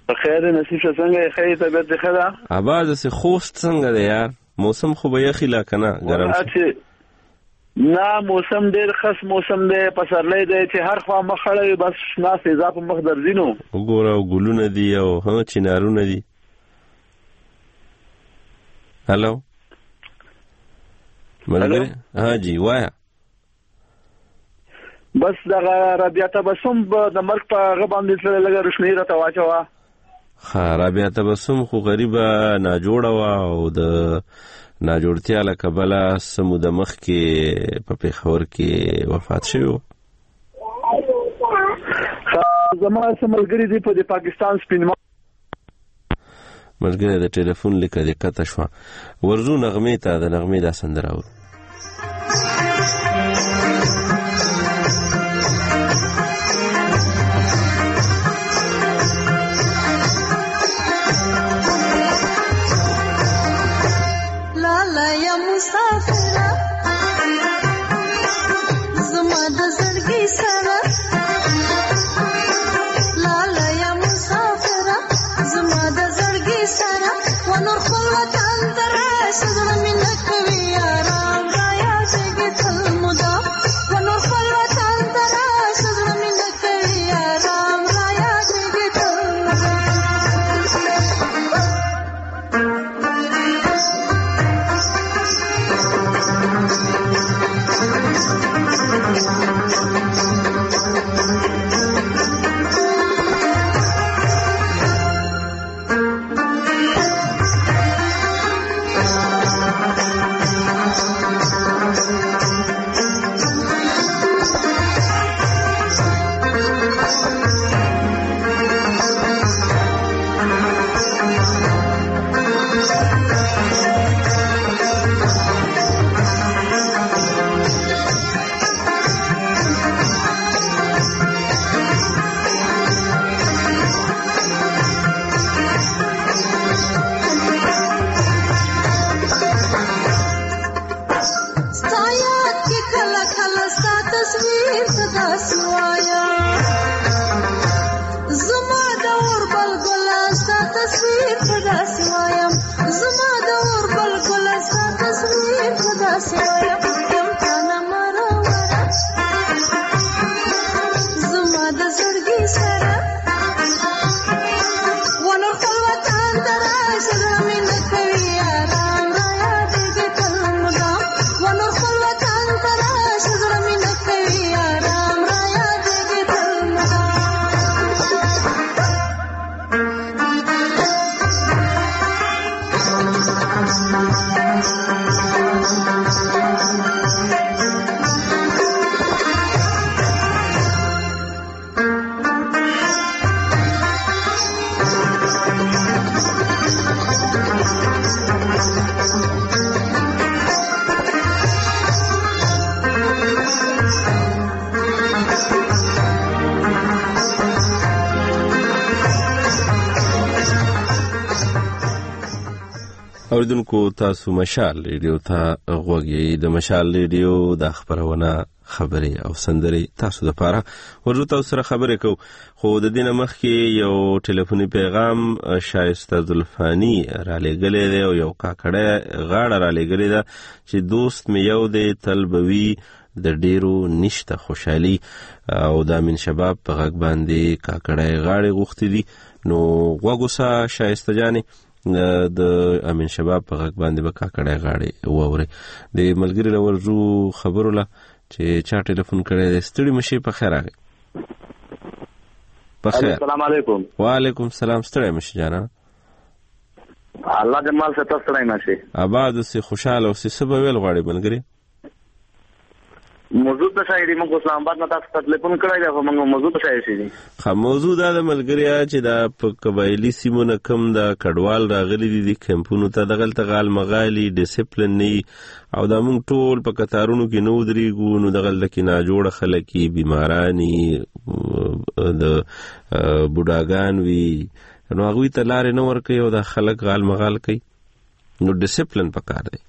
خیر نصیب څنګه خیر طبیعت ښه ده؟ اواز سه خوست څنګه دی یار؟ موسم خو به یخی لا کنه ګرم شي. نه موسم ډیر خاص موسم دی، پسرلی دی چې هر خوا مخړې بس شنا فضا په مخ درځینو. وګوره ګلونه دي او ها چنارونه دي. هلو ملګری ها جی وایا بس دغه ربیع تبسم د مرګ په هغه باندې سره لږه روشنی راته واچوه. ښه ربیع تبسم خو غریبه ناجوړه وه او د ناجوړتیا له کبله څه موده مخکې په پېښور کې وفات شوی و. زما څه ملګري دي په د پاکستان سپین ملګری د ټلیفون لیکه دې قطع شوه. ورځو نغمې ته د نغمې دا سندره اورو. اوریدونکو تاسو مشال ریډیو ته غوږ یې. د مشال ریډیو د خبرونه خبرې او سندرې تاسو دپاره ورځو تاسو سره خبرې کوو. خو د دې نه مخکې یو ټلیفوني پیغام شایسته زلفاني رالیږلی دی او یو کاکړی غاړه رالیږلې ده چې دوست مې یو دی تل به وي د ډیرو نشته خوشحالي. او د امین شباب په غږ باندې کاکړی غاړې غوښتې دي. نو غوږ اوسه شایسته جانې د امین شباب په غږ باندې به کاکړی غاړې واورئ. د ملګري له ورځو خبرو له چې چا ټلیفون کړی دی. ستړي مشي په خیر راغی. په خیر. السلام علیکم. وعلیکم السلام. ستړي مشي جانا. الله دې مال څه ستړي مشي. آباد اوسې خوشاله اوسې. څه به ویل غواړې ملګري؟ موضوع ته شاید موږ اسلام آباد نه تاسو ته ټلیفون کړی دی خو موږ موضوع ته شاید شي. خو موضوع دا د ملګریا چې دا په قبایلي سیمو نه کم د کډوال راغلي دي د کمپونو ته دغلته غال مغالي ډیسپلین نه او دا موږ ټول په قطارونو کې نو درېږو. نو دغلته کې ناجوړه خلک وي، بیماراني، د بوډاګان وي. نو هغوی ته لارې نه ورکوي او دا خلک غال مغال کوي. نو ډیسپلین پکار دی.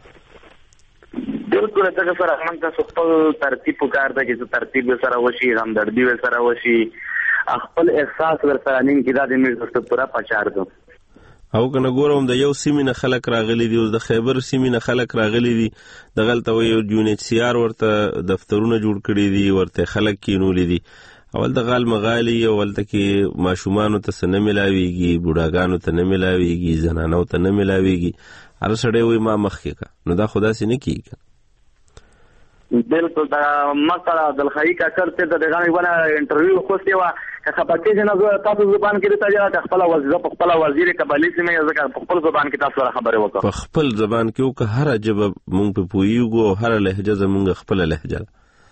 بالکل دغه سره موږ تاسو خپل ترتیب وکړ دا چې ترتیب سره وشي، همدردي سره وشي خپل احساس ورسره نیم کیدا د میز دوست پورا پچار دو او کنه ګورم د یو سیمه نه خلک راغلي دي او د خیبر سیمه نه خلک راغلي دي دغلته یو یو ان ایچ سی آر ورته دفترونه جوړ کړي دي ورته خلک کینولې دي اول د غال مغالي اول ته کې ماشومان ته سن ملاويږي بوډاګانو ته نه ملاويږي زنانو ته نه ملاويږي هر سړی وي ما مخ کې کا نو دا خدا سي نه کیږي بالکل دا مقاله د الخی کا کرتے د دغه ولا انټرویو خو سیوا که خبرته نه زو تاسو زبان کې ته جلا خپل وزیر په خپل وزیر قبلی سیمه ځکه په خپل زبان کې تاسو خبره وکړه په خپل زبان کې او که هر جبه مونږ په پویګو او هر لهجه زمونږ خپل لهجه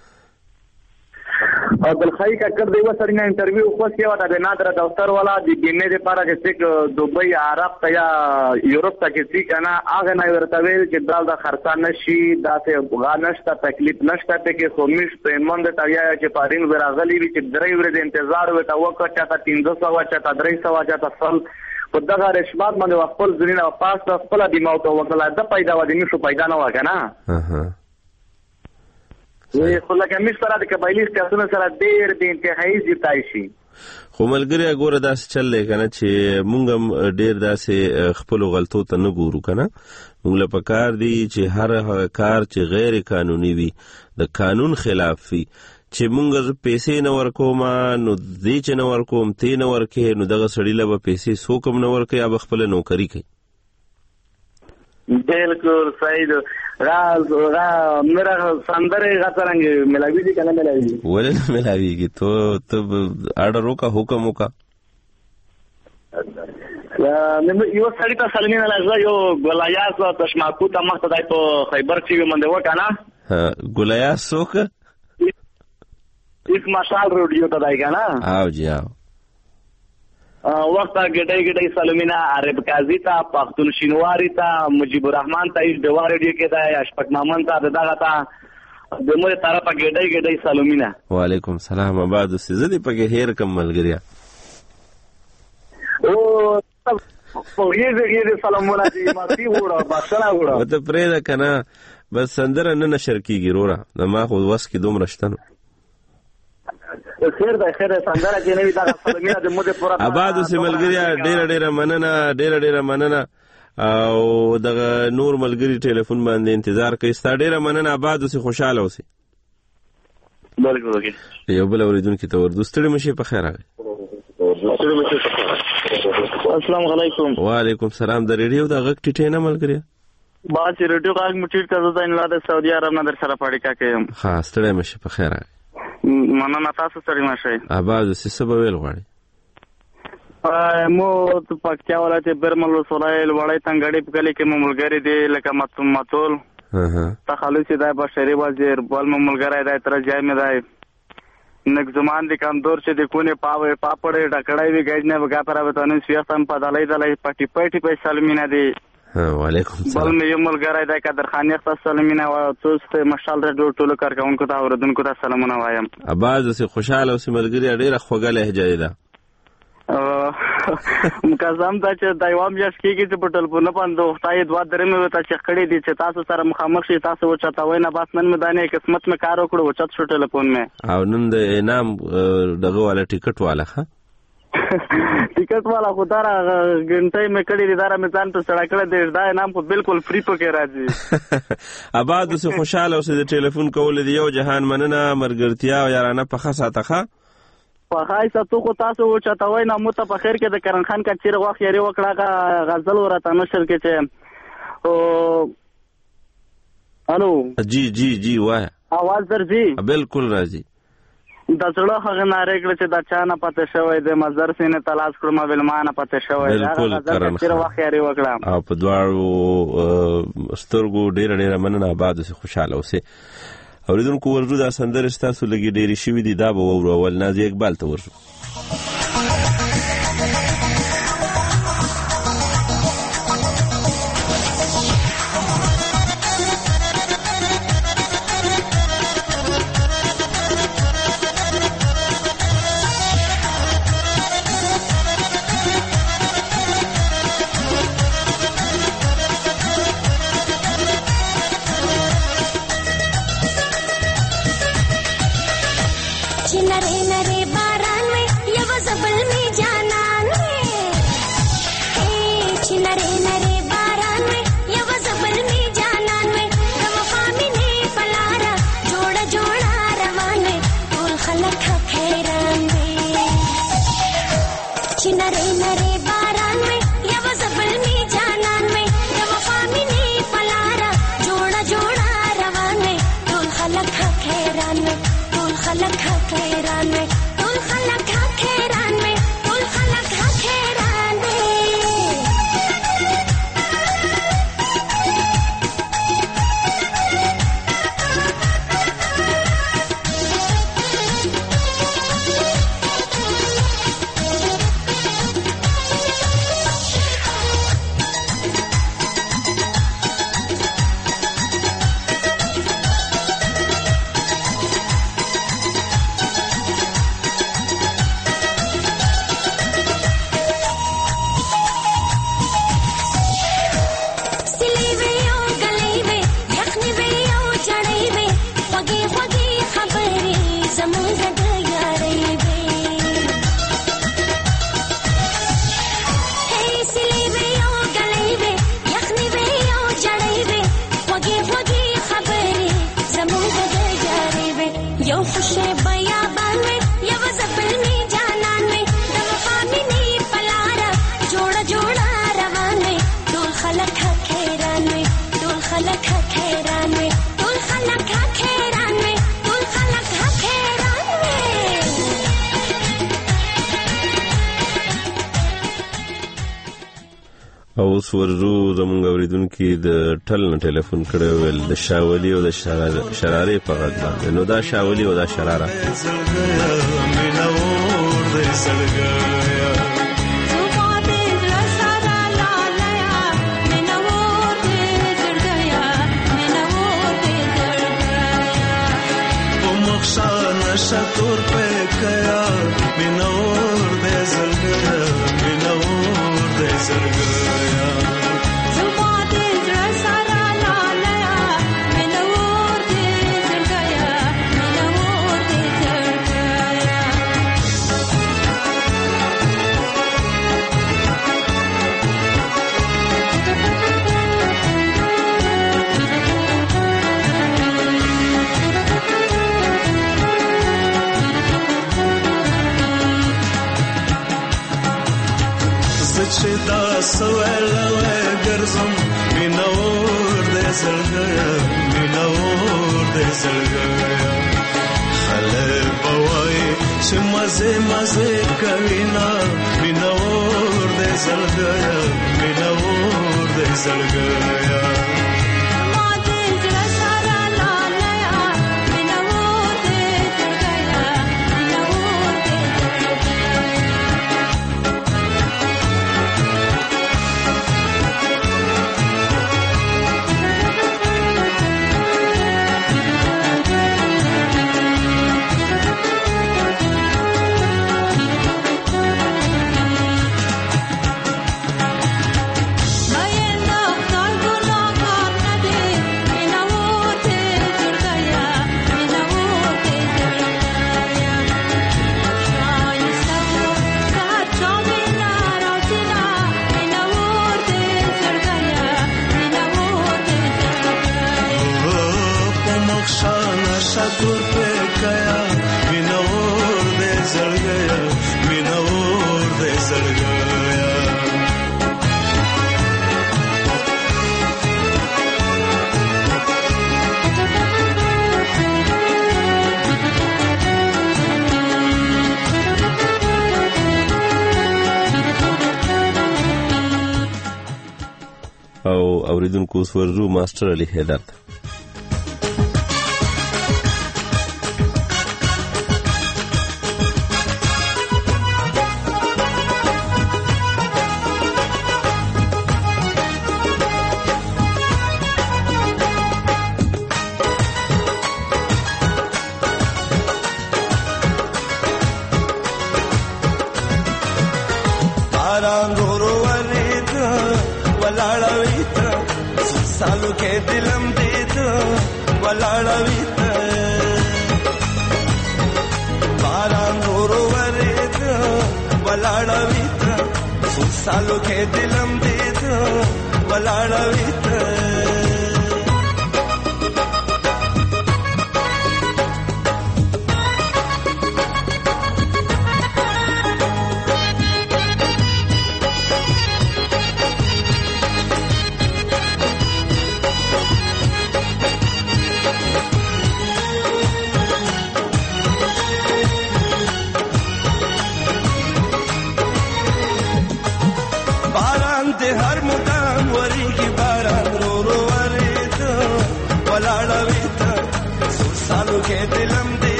او د الخی کا کر دی وسرینه انټرویو خو سیوا د نادر دفتر والا د ګینې لپاره چې دوبۍ عرب ته یا یورپ ته کې کنه هغه نه ورته ویل چې دا د خرڅ نشي دا ته غانشته تکلیف نشته ته کې خومیش په مند ته یا چې پارین ورغلی وي چې درې ورځې انتظار وته وکړه چې تا پنځه سوه چې تا درې سوه چې تا سل په دغه رشوت باندې خپل ځینې او پاس خپل د موت وکړه د پیدا ودی نشو پیدا نه وکنه اها وی خو لکه مش سره د قبایلی سیاستونو سره ډېر د انتهایی زیاتای شي خو ملګری ګوره داسې چل دی کنه چې مونږ هم ډېر داسې خپلو غلطو ته نه ګورو کنه مونږ له پکار دی چې هر هغه کار چې غیر قانوني وي د قانون خلاف وي چې مونږ پیسې نه ورکوم نو دې چې نه ورکوم ته نه ورکې نو دغه سړي له به پیسې څوک هم نه ورکوي یا به خپله نوکري کوي بالکل سعید راز را میرا سندره غترنګ ملاوي دي کنه ملاوي ولې نه ملاويږي ته ته آرډر وکا حکم وکا نو یو سړی ته سلمین لازم یو ګلایاس او تشماکو ته مخ ته دای په خیبر کې منده وکانا ها ګلایاس څوک اس مشال روډیو ته دای کنه او جی او وقت ګډای ګډای سلمینا عرب قاضی ته پختون شینواری ته مجيب الرحمن ته د واره دی کې دا اشفق مامن ته دغه ته د مو طرفه ګډای ګډای سلمینا وعلیکم السلام آباد سزدي پکې هیر کم ملګریا او په یې دې سلامونه دي ما تی وړه بخښنه وړه وته پرې ده کنه بس سندره نه نشر کیږي رورا د ما خو وس کې دوم رښتنو خیر ده خیر سندره کې نوی دا سلمینا د مو پورا آباد سیملګریا ډېر ډېر مننه ډېر ډېر مننه او دغه نور ملګری ټلیفون باندې انتظار کوي ستا ډېر مننه آباد اوسې خوشاله اوسې بالکل یو بل اوریدونکي ته ورځو ستړي مشي په خیر راغی السلام علیکم وعلیکم السلام د ریډیو د غږ ټیټه نه ملګری با چې ریډیو غږ مټیر کړه زه نه د سعودي عرب نه در سره پړی کا کوم ها ستړي مشي په خیر راغی مننه تاسو سره ماشي آباد اوسې سبا ویل غواړي مو په پکتیا ولایت برمل وسولای وړای تنګړی په کلی کې مملګری دی لکه متوم متول ها تخلص دی بشری وزیر بل مملګری دی تر ځای مې دی نک زمان دی کم دور چې د کونه پاوې پاپړې ډکړای وی گاجنه وګا پر وتانو سیاستم په دلای دلای پټی پټی په سلمینا دی وعلیکم السلام بل مې یو ملګری دی قدر خان یخت سلمینا او تاسو مشال رډو ټولو کارکونکو ته اوردونکو ته سلامونه وایم اباز سه خوشاله اوسې ملګری ډیره خوږه لهجه ده مکازم دا چې دایوام یاش کېږي چې په ټلفون باندې وختای دوه درې مې وته چې خړې دي چې تاسو سره مخامخ شي تاسو وچتاوي نه بس نن مې دانه قسمت مې کار وکړو وچت شو ټلفون مې او نن د انعام دغه والا ټیکټ والا ښه ټیکټ والا خدای غنټې مې کړې دي دارا مې ځان ته سړا کړې دي دا انعام په بالکل فری پکې راځي اباد سه خوشاله اوسې د ټلیفون کول دی یو جهان مننه مرګرتیا او یارانه په خاصه تخه په خایسه تو خو تاسو چتاوي نه مو ته په خیر کې د کرن خان کا چیر غوخ یاري وکړه غزل ورته نشر کې چې او الو جی جی جی وای आवाज درځي بالکل راځي د زړه هغه ناره کړ چې د چانه پته شوی د مزر سینه تلاش کړم بلمانه پته شوی دا غزل چیر غوخ یاري وکړه او په دواړو سترګو ډیر ډیر مننه آباد سه خوشاله اوسه اوریدونکو ورجو دا سندره ستاسو لګي ډېری شوي دي دا به وورو اول نازي اقبال ته ورشو नरे नरे बारान में چې نره نره باران وې یا وزبل می جانان وې یا وفا می نه پلارا جوړه جوړه روان وې ټول خلک حیران وې ټول خلک حیران وې ټول خلک حیران وې ټول خلک حیران وې او سورزو زمونږ اوریدونکي د ټل نه ټلیفون کړی ویل د شاولي او د شرارې په غږ باندې نو دا شاولي او دا شراره شتور په کیا مینور دې زلګیا مینور دې زلګیا زما دې سارا لالیا مینور دې زلګیا مینور دې زلګیا چې دا سوال ګرځم مینور دې زلګیا مینور دې زلګیا خلک بوای چې مزه مزه کوي نا مینور دې زلګیا مینور دې زلګیا شتور په کیا مینور دې زلګیا مینور دې زلګیا او اوریدونکو سورزو ماستر علي حیدر सालों के दिलम दे दो वलाड़वी बारां गोरो वरे दो वलाड़वी सालों के दिलम दे दो वलाड़वी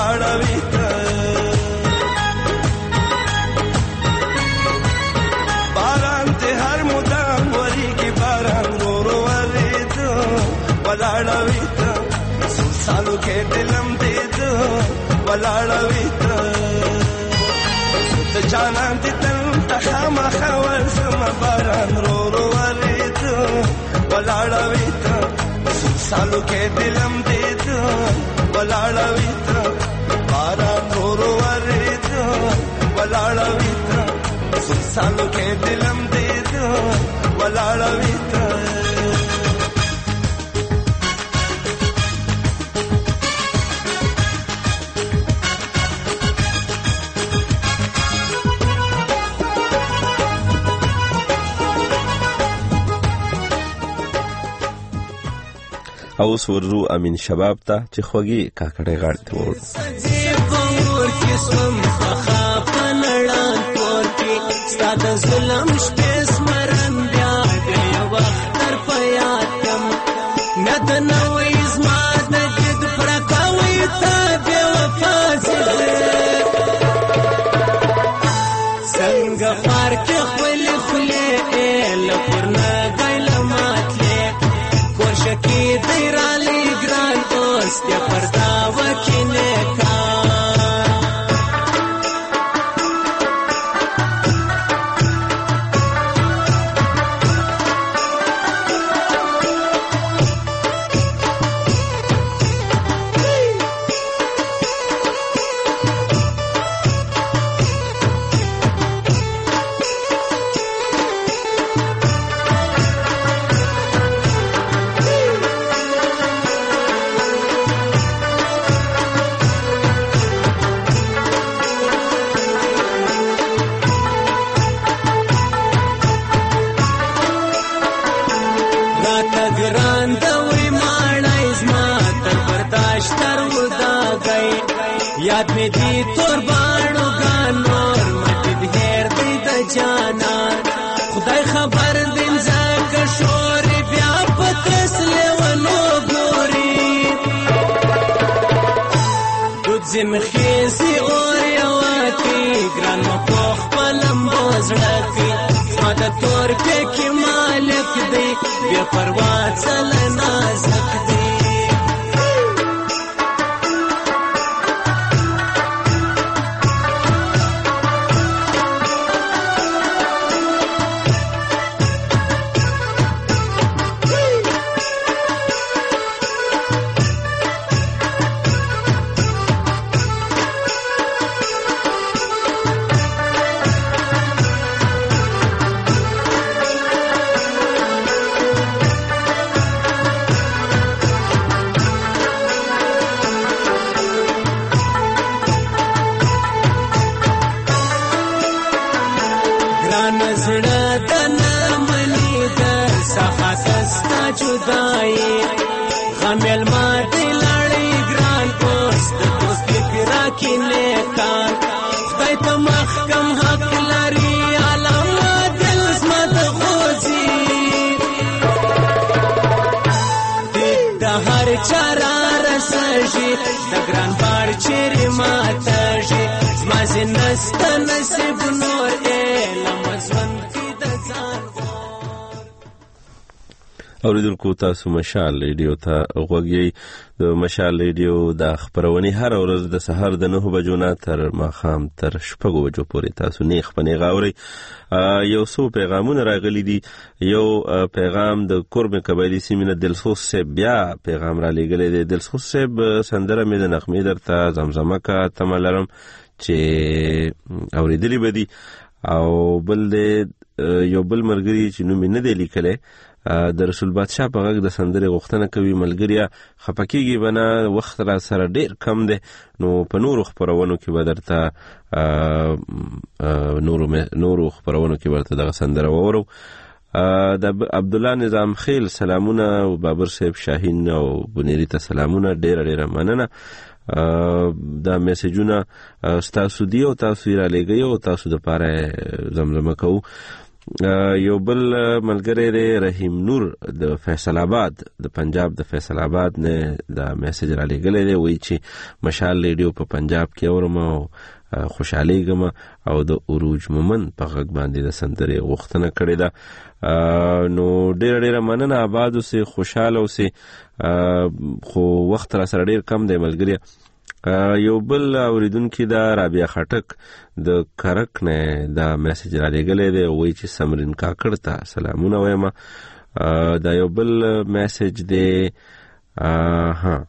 ولاړوي ته باران ته هر مدام وریږي باران ورو ورېده ولاړوي ته څو سالو کې دلم دې ده ولاړوي ته ته جانان دې تل ته خامخا ورځم باران ورو ورېده ولاړوي ته څو سالو کې دلم دې ده ولاړوي ته باران ورو ورېده ولاړوي ته څو سالو کې دلم دې ده ولاړوي ته او سورزو امین شباب ته چې خوږی کاکړې غاړه ته وړو پور کې سم خخا پنړان پور کې ستاد ظلم شپې سمرن بیا بیا وخت تر پیات کم ند نوې زما د جد پر کاوي ته بیا وفاظه څنګه پار کې خپل خله ال پرنا غل ماتله کوشکی دیرالی ګران اوس ته پردا وکینه کا یاد می دی تور باڼو ګانور مټ دهر دی د جانان خدای خبر دین زکه شور بیا پترس لیونو ګوري دود زم خيسي اور یواتی ګران مخ پلم بوزړکی ماته تور کې کی مالک دی بیا پروا چل نازک دی غمل ما دی لړی ګران اوس د دوستي پیرا کې نه کار خدای ته محکم حق لري علامه دل زمت خوځي د هر چارا رسږي د ګران بار چیرې ماتږي زما زنست نصیب نور علم ژوند کې د ځان اوریدونکو تاسو مشال ریډیو ته غوږی د مشال ریډیو د خبرونې هر ورځ د سحر د نه بجو نه تر ماخام تر شپږو بجو پورې تاسو نیخ پنې غاوري یو څو پیغامونه راغلي دي یو پیغام د قرب قبایلی سیمه دلسوس سے بیا پیغام را لګلې دی دلسوس سے سندره مې د نغمې درته زمزمه کا تملرم چې اوریدلې بدی او بل یو بل مرګري چې نو مې نه دی لیکلې د رسول بادشاہ په غږ د سندرې غوښتنه کوي ملګریا خپکیږي بنا وخت را سره ډیر کم دی نو په نورو خبرونو کې به درته نورو نورو خبرونو کې ورته د سندره وورو د عبد الله نظام خیل سلامونه او بابر صاحب شاهین او بنيري ته سلامونه ډیر ډیر مننه دا میسجونه تاسو دی او تاسو را لګي او تاسو د پاره زمزمه کوو یو بل ملګری دی رحیم نور د فیصل آباد د پنجاب د فیصل آباد نه دا میسج را لګلې دی، وایي چې مشال ریډیو په پنجاب کې اورم او خوشحالیږم او د عروج مومن په غږ باندې د سندرې غوښتنه کړې ده. نو ډېره ډېره مننه، آباد اوسئ، خوشحاله اوسئ. خو وخت را سره ډېر کم دی ملګري. یو بل اوریدونکي دا رابعه خټک د کرک نه دا میسج را لګلې دی، وایي چې سمرین کاکړ ته سلامونه وایم. دا یو بل میسج دی ها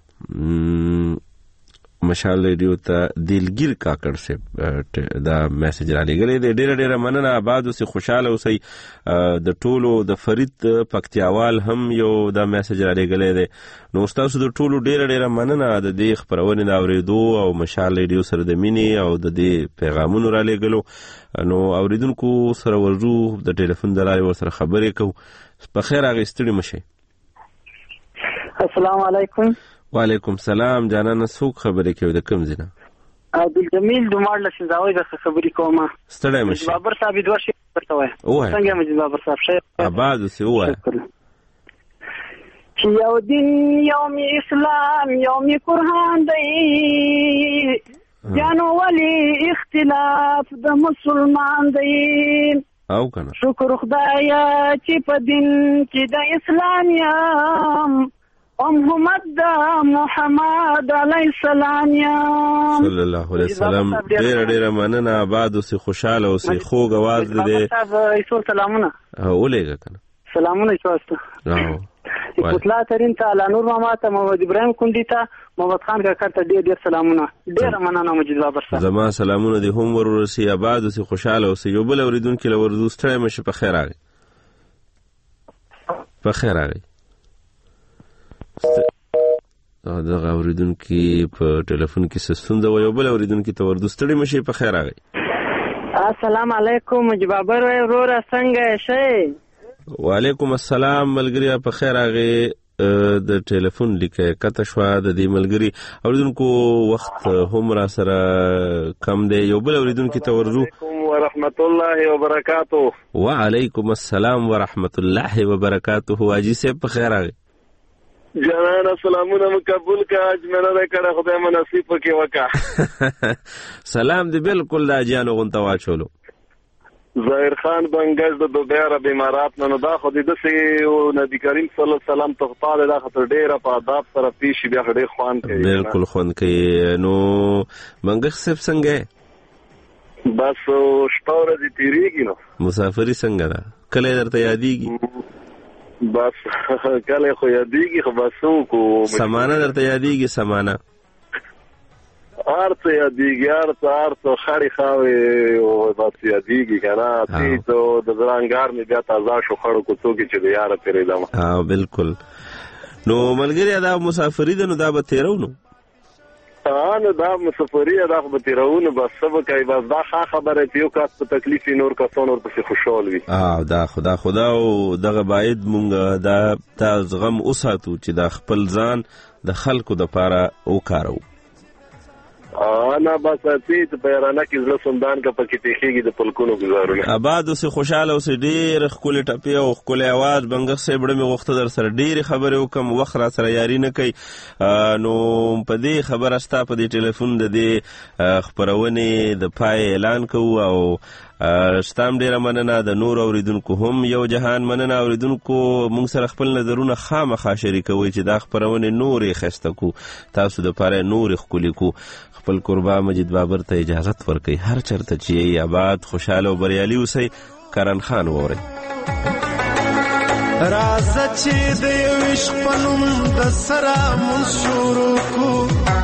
مشال ریډیو ته دلګیر کاکړ سے دا میسج را لګلې دی. ډېره ډېره مننه، آباد اوسئ، خوشحاله اوسئ. د ټولو د فرید پکتیاوال هم یو دا میسج را لګلې دی. نو ستاسو د ټولو ډېره ډېره مننه د دې خپرونې د اورېدو او مشال ریډیو سره د مینې او د دې پیغامونو را لګلو. نو اوریدونکو سره ورځو د ټلیفون د لارې ورسره خبرې کوو. په خیر راغئ، ستړي مه شئ. السلام علیکم. وعلیکم سلام. جانانه څوک خبرې کوي، د کوم ځای نه؟ عبدالجمیل دومار له سنځاوۍ څخه خبرې کوم. ستړی مه شئ. بابر صاحب دوه شی ورته وایه. ووایه. څنګه مجید بابر صاحب ښه؟ آباد اوسئ، ووایه. چې یو دین یوم اسلام یوم قرآن دی، جانو ولی اختلاف د مسلمان دی. او کنه شکر خدایا چې په دین کې د اسلام یم، محمد دا محمد علیه السلام یم صلی الله علیه وسلم. ډېره ډېره مننه، آباد اوسئ، خوشحاله اوسئ. خوږ اواز دی. ایسو سلامونه ولېږه کنه. سلامونه ایسو پتلا ترین ته الله نور ماما ته محمد ابراهیم کندی ته محمد خان کاکا ته ډېر ډېر سلامونه. ډېره مننه مجید بابر صاحب. زما سلامونه دې هم ورورسي. آباد اوسئ، خوشحاله اوسئ. یو بل اورېدونکي له وردو ستړی مه شئ. په خیر راغئ. په خیر راغئ. دغه اوریدونکي په ټلیفون کې څه ستونزه وه. یو بل اوریدونکي ته وردو ستړي مه شئ. په خیر راغئ. السلام علیکم مجید بابر وروره، څنګه شئ؟ وعلیکم السلام ملګري، په خیر راغئ. د ټلیفون لیکه کته شوه د دې ملګري. اوریدونکو وخت هم را سره کم دی. یو بل اوریدونکي ته ورځو. ورحمت الله وبرکاته. وعلیکم السلام ورحمت الله وبرکاته. حاجي صاحب په خیر راغئ. جانانه سلامونه مقبول کا، اجمنه ده کړه خدای مو نصیب پکې وکړه. سلام دې بالکل دا جانو غونته واچولو. ظاهر خان بنګز د دوبه عرب امارات نه دا خو دې دسه نبی کریم صلی الله علیه وسلم ته تعالی دا خطر ډیره په آداب سره پیش بیا ډیر خوان کوي. بالکل خوان کوي. نو منګز صاحب څنګه؟ بس شپه ورځې تیریږي. نو مسافری څنګه ده؟ کله درته یادېږي؟ بس کله خو یادېږي، خو بس وکړو. سمانه درته یادېږي؟ سمانه ارڅ یادېږي، ارڅ ارڅ خړې خاوې او بس یادېږي که نه. تې ته د زرانګار مې بیا تازه شو خړو کوڅو کې چې د یاره تېرېدم. ها بالکل. نو ملګري دا مسافري ده، نو دا به تېرو. نو نو دا مسافري دا خو به تېرو. نو بس څه به کوي، بس دا ښه خبره چې یو کس په تکلیف وي نور کسان ورپسې خوشحال وي. دا خدا خدا او دغه باید مونږ دا دا زغم وساتو چې دا خپل ځان د خلکو دپاره وکاروو. نه بس ته په یارانه کې زړه سندان کا پکې تخېږي د پلکونو گزارونه. آباد اوسې، خوشاله اوسې. ډېر ښکلې ټپې او ښکلی اواز بنګښ صاحب ډه مې غوښته در سره ډېرې خبرې وکړم، وخت را سره یاري نه کوي. نو په دې خبره ستا په دې ټلیفون د دې خپرونې د پای اعلان کوو او ستام ډېره مننه. د نور اوریدونکو هم یو جهان مننه. اوریدونکو موږ سره خپل نظرونه خامخا شریکوئ چې دا خپرونې نورې ښایسته کو، تاسو دپاره نورې ښکلې کو. خپل قربا مجید بابر ته اجازت ورکوي. هر چرته چې یې آباد، خوشحاله او بریالي اوسئ. کرن خان وورئ. راځه چې د یو عشق په نوم د سره مونځ شروع کړو،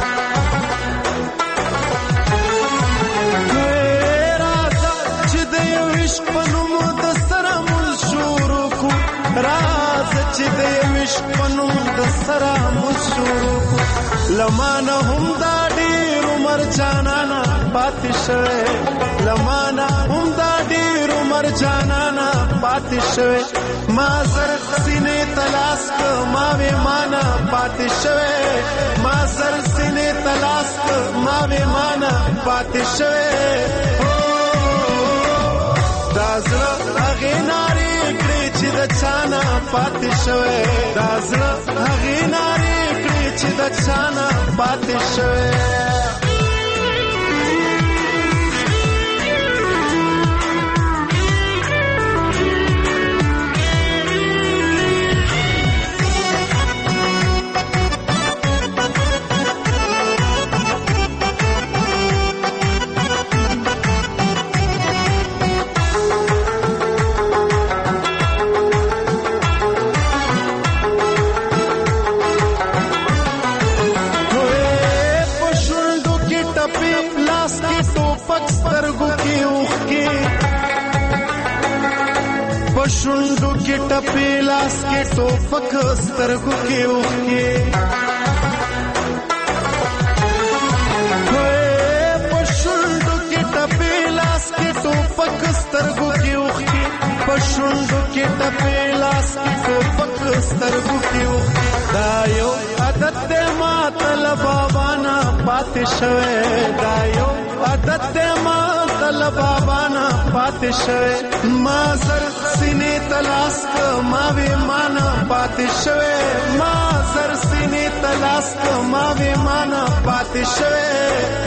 راځه چې د یو عشق په نوم د سره مونځ شروع کړو، راځه چې د یو عشق په نوم د سره مونځ شروع کړو. لمانه هم دا ډېر عمر جانانا پاتې شوی، لمانه هم دا ډېر عمر جانانا پاتې شوی. ما سر سینې تلاس که ما وې مانا پاتې شوی، ما سر سینې تلاس که ما وې مانا پاتې شوی. دا زړه هغې نه د چانا پاتې شوی دا زړه هغې نارې کړې چې د چانا پاتې شوی شونډو کې ټپې لاس کې ټوپک سترګو کې اوښکې په شونډو کې ټپې لاس کې ټوپک سترګو کې اوښکې په شونډو کې ټپې لاس کې ټوپک سترګو کې اوښکې دا یو عادت دی ماته له بابا نه پاتې شوی دا یو عادت دی ماته له بابا نه پاتې شوی ما سر سینې تلاس که ما وی مانا پاتې شوی ما سر سینې تلاس که ما وی مانا پاتې شوی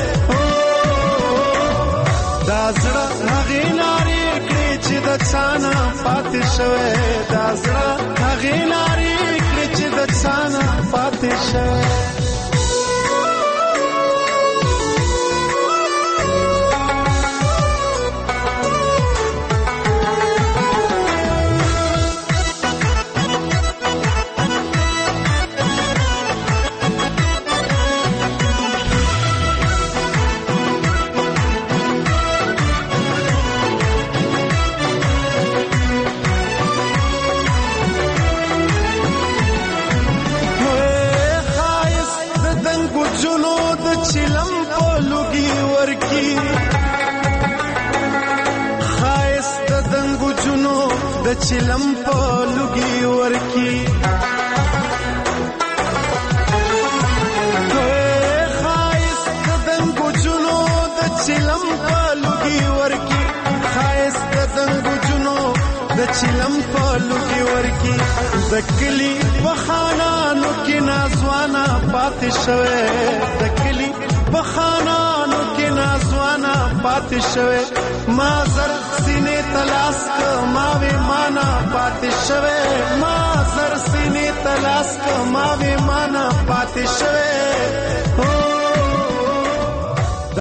دا زړه هغې نارې کړې چې د چانا پاتې شوی دا زړه هغې نارې کړې چې د چانا پاتې شوی چلم په لوګي ورکی خایست د دنګو جنو د چلم په لوګي ورکی خایست د دنګو جنو د چلم په لوګي ورکی خایست د دنګو جنو د چلم په لوګي ورکی د کلی په خانانو کې نازوانا پاتې شوی د کلی په خانانو کې نازوانا پاتې شوی ما زر سینې تلاس که ما وی مانا پاتې شوی ما زر سینې تلاس که ما وی مانا پاتې شوی